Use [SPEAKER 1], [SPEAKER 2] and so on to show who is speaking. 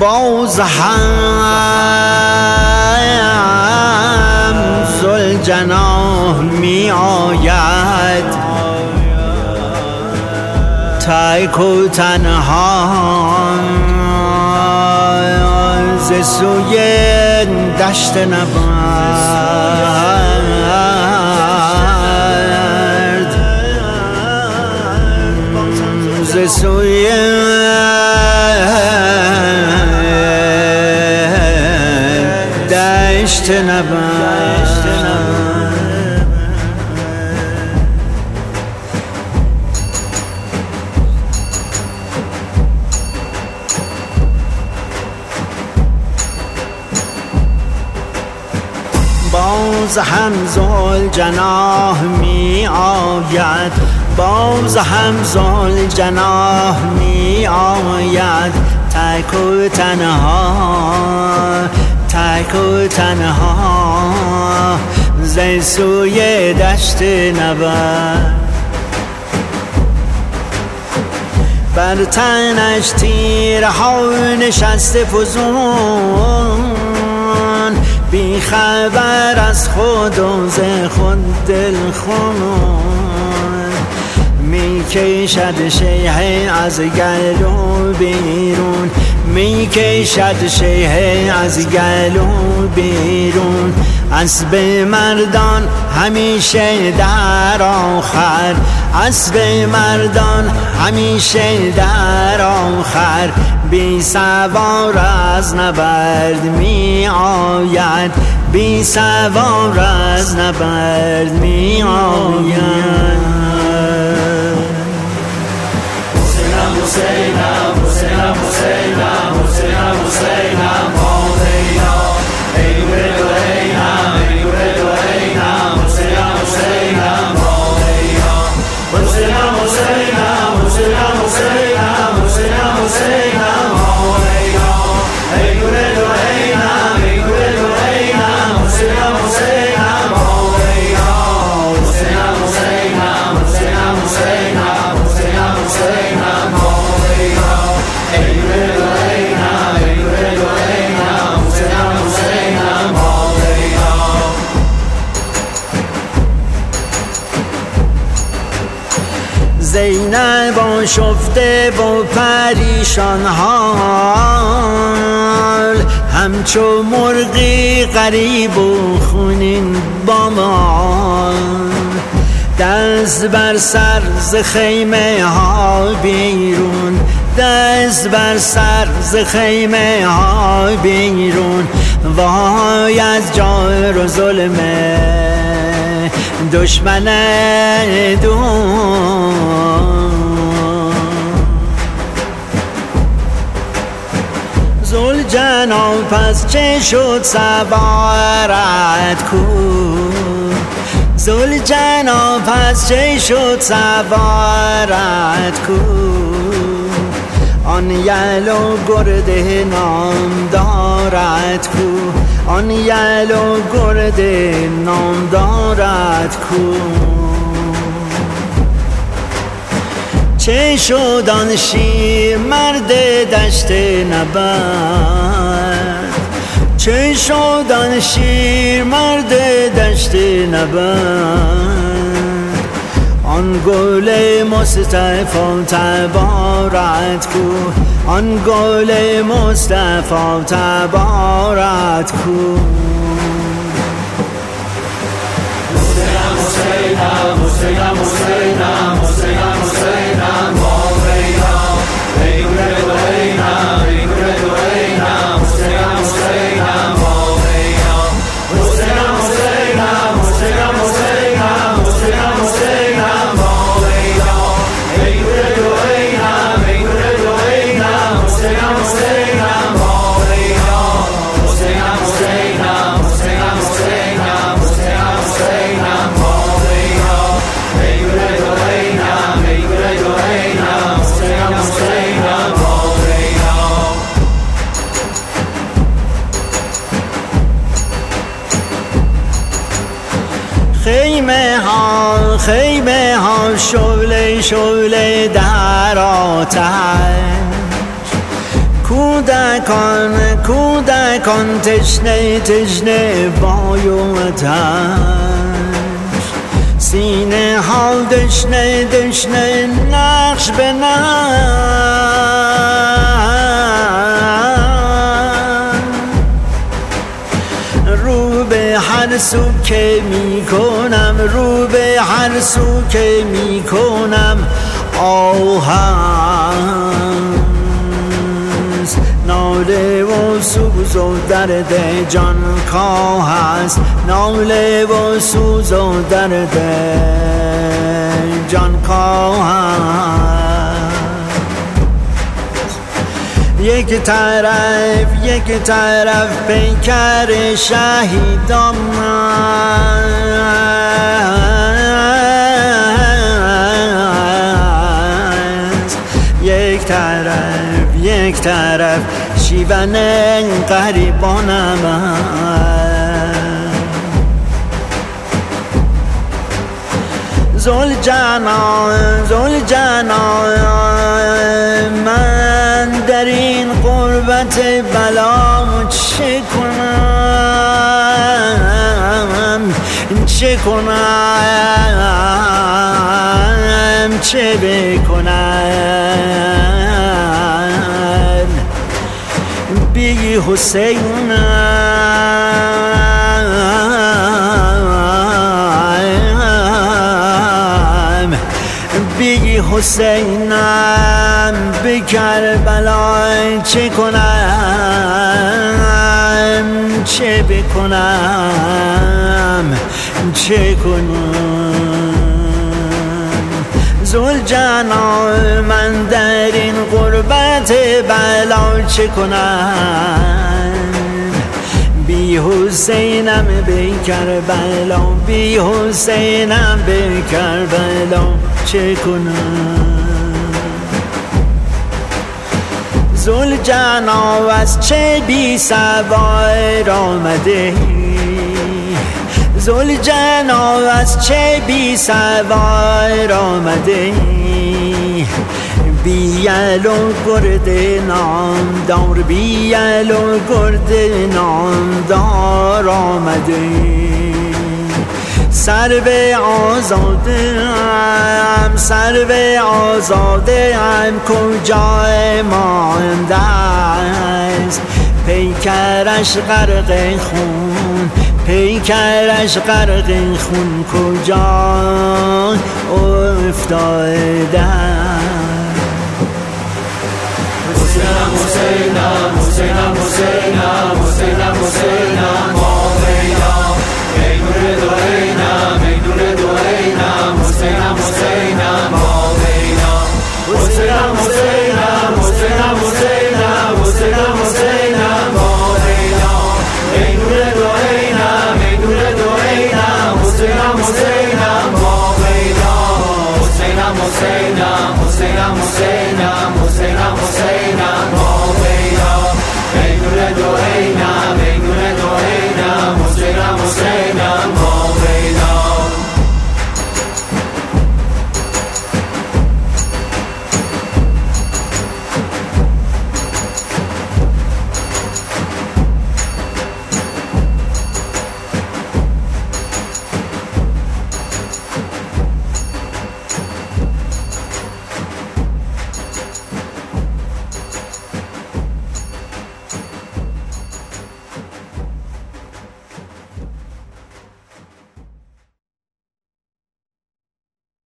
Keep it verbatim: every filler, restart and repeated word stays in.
[SPEAKER 1] باز هم ذوالجناح می آید تک و تنها ز سوی دشت نبرد، ز سوی دشت نبرد. باز هم ذوالجناح می آید، باز هم ذوالجناح می آید تک و تنها، تک و تنها ز سوی دشت نبرد. بر تنش تیرها نشسته فزون، بی خبر از خود و ز خود دل خون، می کشد شیح از گلو بیرون، می کشد شیح از گلو بیرون. اسب مردان همیشه در آخر، اسب مردان همیشه در آخر، بی سوار از نبرد می آید، بی سوار از نبرد می آید. حسینم حسینم حسینم حسینم حسینم حسینم مولینا، ای نور دوینم ای نور دوینم حسینم حسینم مولینا. حسینم حسینم حسینم حسینم حسینم حسینم مولینا، ای نور دوینم ای نور دوینم حسینم حسینم مولینا. حسینم حسینم حسینم حسینم حسینم حسینم مولینا، ای نور دوینم ای نور دوینم حسینم حسینم مولینا. زینب آشفته و پریشان حال، همچو مرغی غریب و خونین با ما، دست بر سر ز خیمه ها بیرون، دست بر سر ز خیمه ها بیرون. وای از جور و ظلم دشمن دون، ذوالجناح پس چه شد سوارت کو، ذوالجناح پس چه شد سوارت کو. آن یل و گرد نام دارد کو، آن یل و گرد نام دارد کو. چه شد آن شیر مرد دشت نبرد، چه شد آن شیر مرد دشت نبرد. آن گل مصطفی تبارت کو، آن گل مصطفی تبارت کو. حسینم حسینم حسینم حسینم حسینم حسینم مولینا، ای نور دوینم ای نور دوینم حسینم حسینم مولینا. حسینم حسینم حسینم حسینم حسینم حسینم مولینا، ای نور دوینم ای نور دوینم حسینم حسینم مولینا. حسینم حسینم حسینم حسینم حسینم حسینم مولینا، ای نور دوینم ای نور دوینم حسینم حسینم مولینا. خیمه ها خیمه ها شعله شعله در آتش، کودکان کودکان تشنه تشنه وای و آتش، سینه حال دشنه دشنه نقش به رو به هر سو که می کنم، رو به هر سو که می کنم آهم ناله و سوز و درد جان کاه است، ناله و سوز و درد جان کاه است. یک طرف یک طرف پیکر شهیدان است، یک طرف یک طرف شیون غریبانم است. زلجنان زلجنان من در این غربت بلا چه کنم چه کنم چه بکنم بی حسینم بی حسینم به کربلا چه کنم چه بکنم چه کنم زلجنان من در این غربت بلا چه کنم بی حسینم به کربلا بی حسینم به کربلا چه کنم زلجنان از چه بی سوار آمده زلجنان از چه بی سوار آمده بیل و گرد نامدار بیل و گرد نامدار آمده سر به آزاده هم سر به آزاده هم کجا مانده است پیکرش غرق خون پیکرش غرق خون کجا افتاده
[SPEAKER 2] حسینم حسینم